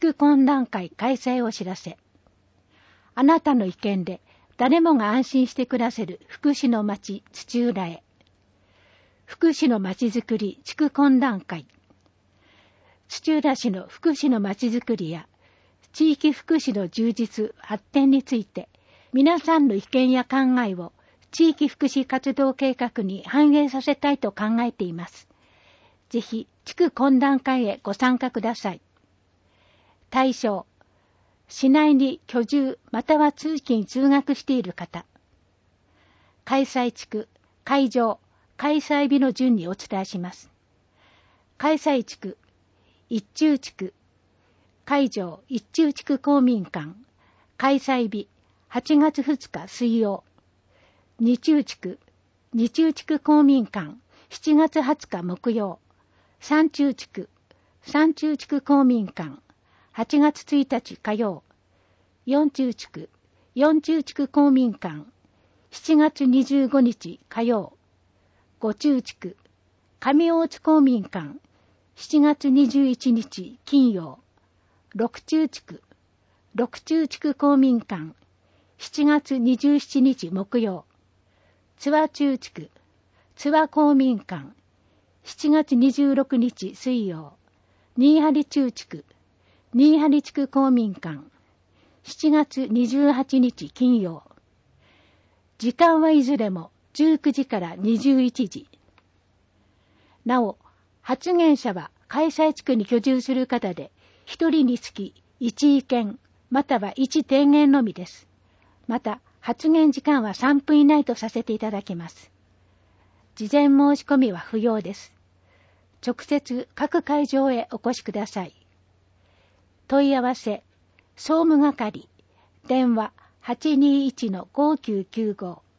区懇談会開催を知らせ。あなたの意見で誰もが安心して暮らせる福祉の町土浦へ。福祉の町づくり地区懇談会。土浦市の福祉の町づくりや地域福祉の充実発展について皆さんの意見や考えを地域福祉活動計画に反映させたいと考えています。ぜひ地区懇談会へご参加ください。対象、市内に居住または通勤通学している方。開催地区、会場、開催日の順にお伝えします。開催地区、一中地区、会場、一中地区公民館、開催日、8月2日水曜。二中地区、二中地区公民館、7月20日木曜。三中地区、三中地区公民館、8月1日火曜。四中地区、四中地区公民館、7月25日火曜。五中地区、上大津公民館、7月21日金曜。六中地区、六中地区公民館、7月27日木曜。津和中地区、津和公民館、7月26日水曜。新張中地区、新張地区公民館、7月28日金曜。時間はいずれも19時から21時。なお、発言者は開催地区に居住する方で、1人につき1意見、または1提言のみです。また、発言時間は3分以内とさせていただきます。事前申し込みは不要です。直接各会場へお越しください。問い合わせ、総務係、電話 821-5995